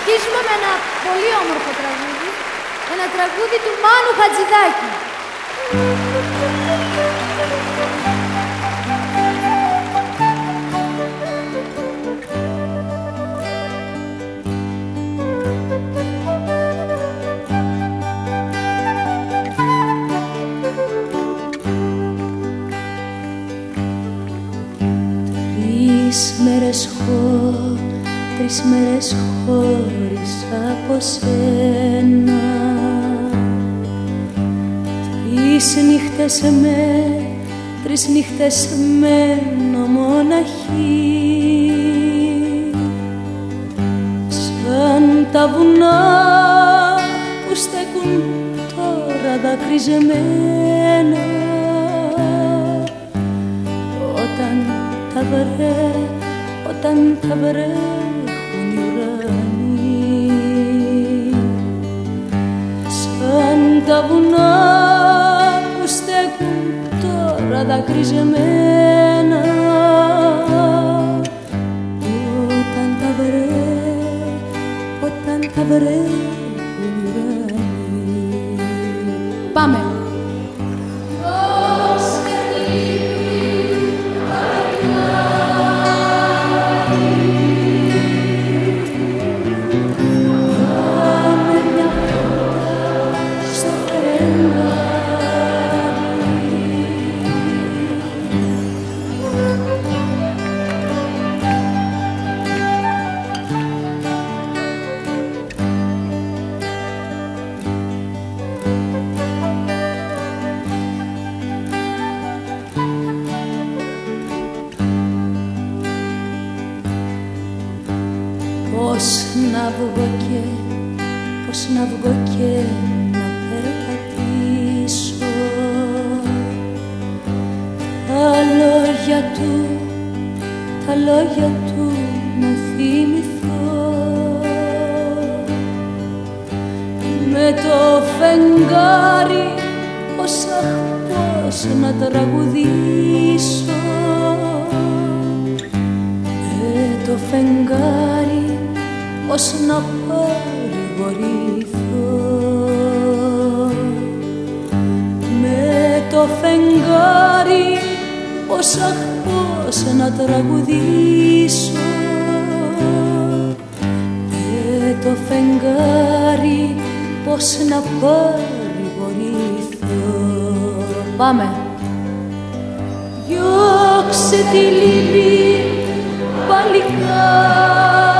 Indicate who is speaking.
Speaker 1: συνεχίσουμε με ένα πολύ όμορφο τραγούδι. Ένα τραγούδι του Μάνου Χατζηδάκη.
Speaker 2: Τρεις μέρες χώρισα από σένα, τρεις νύχτες μένω μοναχή, σαν τα βουνά που στέκουν τώρα δακρυζεμένα, όταν τα βρέχουν οι ουρανοί, σαν τα βουνά που στέκουν τώρα δακρυζεμένα, όταν τα βρέχουν οι ουρανοί.
Speaker 1: Πάμε! Πώς να βγω και να περπατήσω, τα λόγια του να θυμηθώ, με το φεγγάρι πώς να τραγουδήσω, με το φεγγάρι πώς να παρηγορηθώ, με το φεγγάρι πώς να τραγουδήσω, με το φεγγάρι πώς να παρηγορηθώ. Πάμε!
Speaker 2: Διώξε τη λύπη παλικάρι,